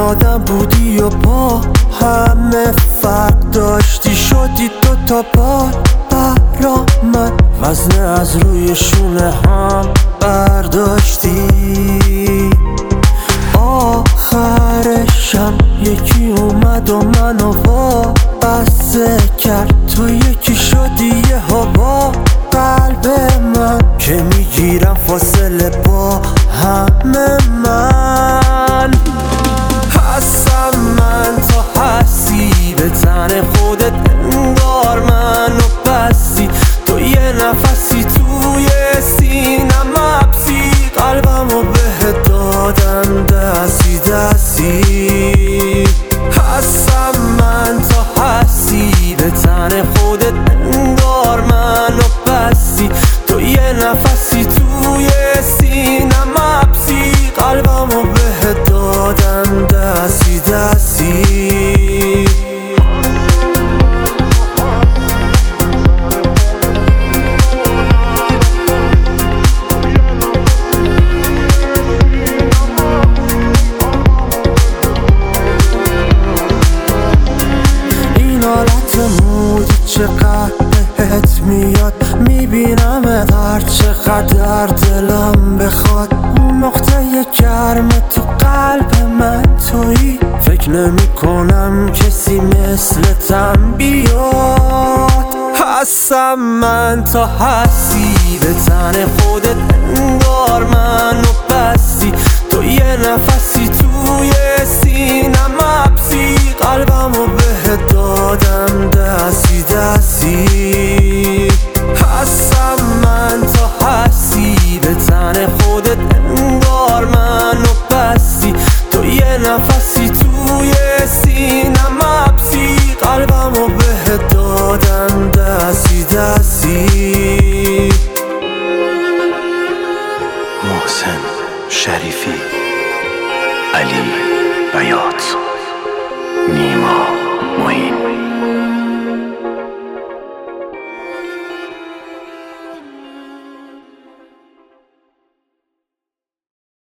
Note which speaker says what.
Speaker 1: آدم بودی و با همه فرق داشتی، شدی دوتا بار برا من، وزنه از روی شونه هم برداشتی. آخرشم یکی اومد و منو وابسته کرد، تو یکی شدی یهو با قلب من، که میگیرم فاصله با همه من. هستم من تا هستی به تن خودت، انگار منو بستی، تو یه نفسی توی سینم حبسی، قلبمو بهت دادم دستی دستی. هستم من تا هستی به تن خودت، انگار منو بستی، تو یه نفسی توی سینم حبسی، قلبمو بهت دادم دستی دستی. این حالت مودی چقدر بهت میاد، میبینم هر چقدر دلم بخواد، اون نقطه گرم تو قلب من تویی، فکر نمی کنم کسی مثلتم بیاد. هستم من تا هستی به تن خودت، انگار منو بستی، تو یه نفسی توی سینم حبسی، قلبمو بهت دادم دستی دستی. هستم من تا هستی به تن خودت، انگار منو بستی، تو یه نفسی توی سینم حبسی، قلبمو بهت دادم